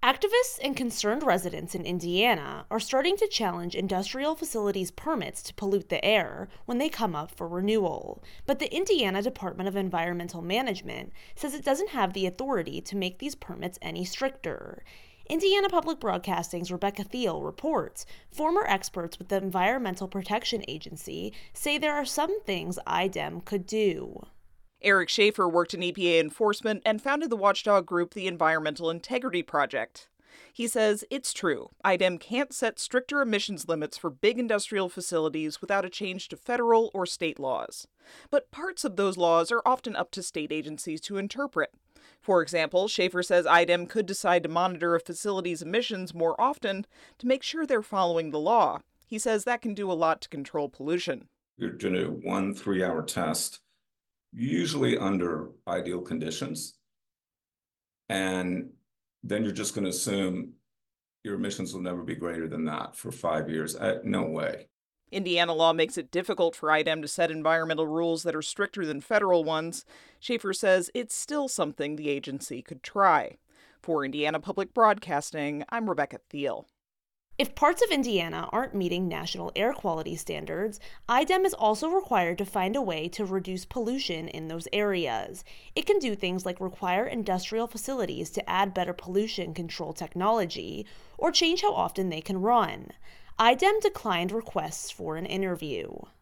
Activists and concerned residents in Indiana are starting to challenge industrial facilities' permits to pollute the air when they come up for renewal. But the Indiana Department of Environmental Management says it doesn't have the authority to make these permits any stricter. Indiana Public Broadcasting's Rebecca Thiel reports former experts with the Environmental Protection Agency say there are some things IDEM could do. Eric Schaefer worked in EPA enforcement and founded the watchdog group the Environmental Integrity Project. He says it's true, IDEM can't set stricter emissions limits for big industrial facilities without a change to federal or state laws. But parts of those laws are often up to state agencies to interpret. For example, Schaefer says IDEM could decide to monitor a facility's emissions more often to make sure they're following the law. He says that can do a lot to control pollution. You're doing a 1-3 hour test, usually under ideal conditions. And then you're just going to assume your emissions will never be greater than that for 5 years. No way. Indiana law makes it difficult for IDEM to set environmental rules that are stricter than federal ones. Schaefer says it's still something the agency could try. For Indiana Public Broadcasting, I'm Rebecca Thiel. If parts of Indiana aren't meeting national air quality standards, IDEM is also required to find a way to reduce pollution in those areas. It can do things like require industrial facilities to add better pollution control technology, or change how often they can run. IDEM declined requests for an interview.